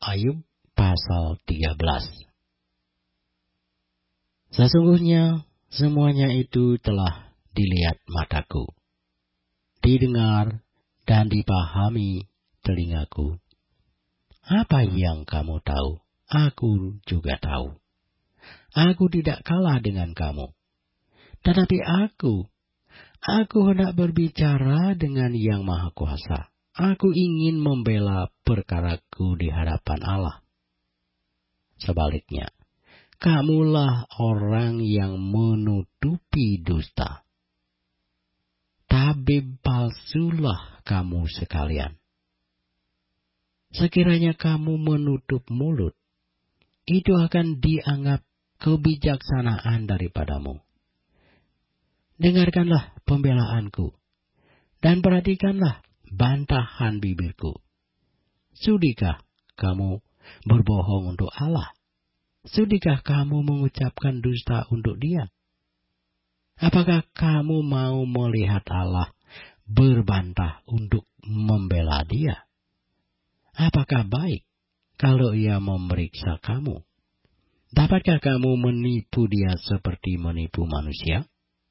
Ayub pasal 13. Sesungguhnya semuanya itu telah dilihat mataku, didengar dan dipahami telingaku. Apa yang kamu tahu, aku juga tahu. Aku tidak kalah dengan kamu. Tetapi aku hendak berbicara dengan Yang Maha Kuasa. Aku ingin membela perkaraku di hadapan Allah. Sebaliknya, kamulah orang yang menutupi dusta. Tabib palsulah kamu sekalian. Sekiranya kamu menutup mulut, itu akan dianggap kebijaksanaan daripadamu. Dengarkanlah pembelaanku, dan perhatikanlah bantahan bibirku. Sudikah kamu berbohong untuk Allah? Sudikah kamu mengucapkan dusta untuk Dia? Apakah kamu mau melihat Allah berbantah untuk membela Dia? Apakah baik kalau Ia memeriksa kamu? Dapatkah kamu menipu Dia seperti menipu manusia?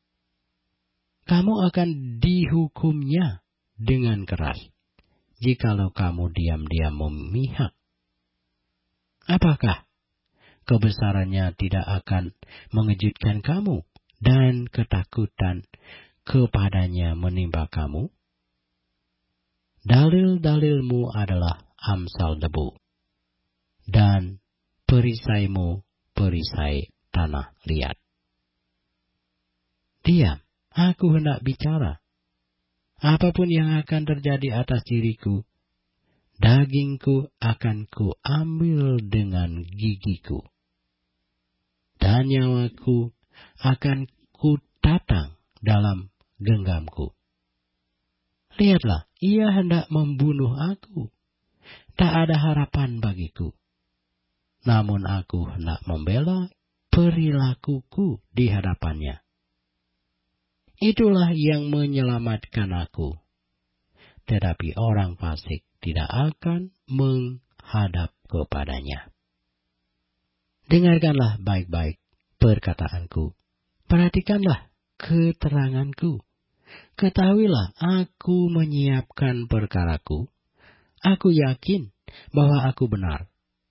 Kamu akan dihukumnya dengan keras, jikalau kamu diam-diam memihak. Apakah kebesarannya tidak akan mengejutkan kamu, dan ketakutan kepadanya menimpa kamu? Dalil-dalilmu adalah amsal debu, dan perisaimu perisai tanah liat. Diam, aku hendak bicara. Apapun yang akan terjadi atas diriku, dagingku akan kuambil dengan gigiku, dan nyawaku akan kutatang dalam genggamku. Lihatlah, ia hendak membunuh aku. Tak ada harapan bagiku. Namun aku hendak membela perilakuku di hadapannya. Itulah yang menyelamatkan aku. Tetapi orang fasik tidak akan menghadap kepadanya. Dengarkanlah baik-baik perkataanku. Perhatikanlah keteranganku. Ketahuilah aku menyiapkan perkaraku. Aku yakin bahwa aku benar.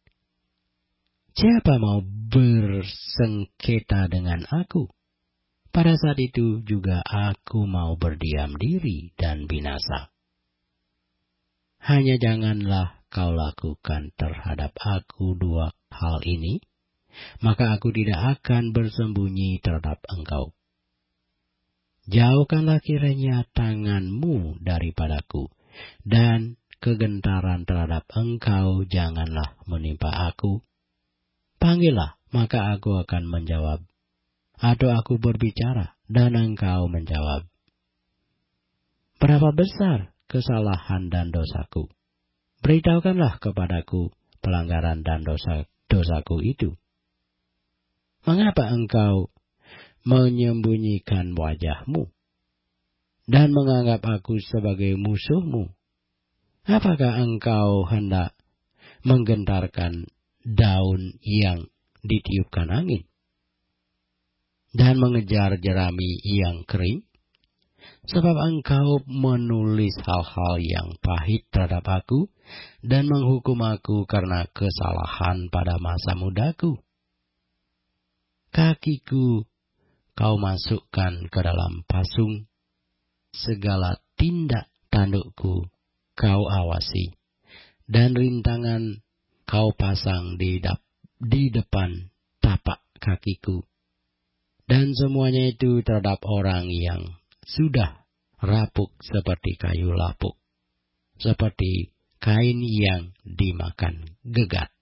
Siapa mau bersengketa dengan aku? Pada saat itu juga aku mau berdiam diri dan binasa. Hanya janganlah kau lakukan terhadap aku dua hal ini, maka aku tidak akan bersembunyi terhadap engkau. Jauhkanlah kiranya tanganmu daripadaku, dan kegentaran terhadap engkau janganlah menimpa aku. Panggillah, maka aku akan menjawab. Atau aku berbicara, dan engkau menjawab. Berapa besar kesalahan dan dosaku? Beritahukanlah kepadaku pelanggaran dan dosaku itu. Mengapa engkau menyembunyikan wajahmu dan menganggap aku sebagai musuhmu? Apakah engkau hendak menggentarkan daun yang ditiupkan angin dan mengejar jerami yang kering? Sebab engkau menulis hal-hal yang pahit terhadap aku dan menghukum aku karena kesalahan pada masa mudaku. Kakiku kau masukkan ke dalam pasung, segala tindak tandukku kau awasi, dan rintangan kau pasang di depan tapak kakiku. Dan semuanya itu terhadap orang yang sudah rapuk seperti kayu lapuk, seperti kain yang dimakan gegat.